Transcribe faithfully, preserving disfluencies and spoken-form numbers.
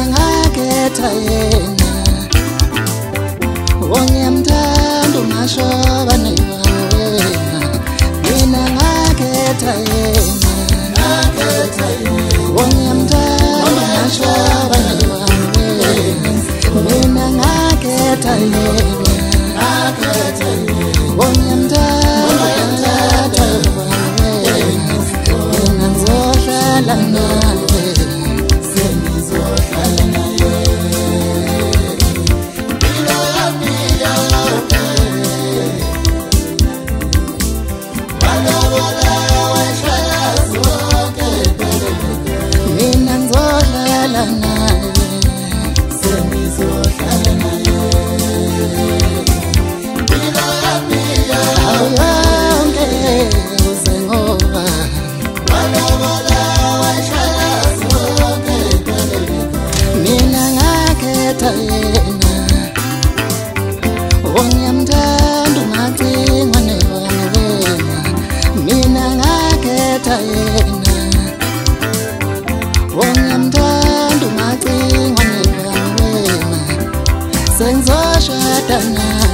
ngakhetha yena ongiyamthanda ungashoba newena mina ngakhetha yena ngakhetha yena ongiyamthanda ungashoba newena mina ngakhetha yena ngakhetha yena ongiyamthanda mina ngizohlala naye sengizohlala naye mina ngizohlala naye sengizohlala naye awuyonke uzengoba mina ngakhetha yena ongiyamthanda ungacingwa newena mina ngakhetha yena ongiyamthanda ungacingwa newena sengizoshada naye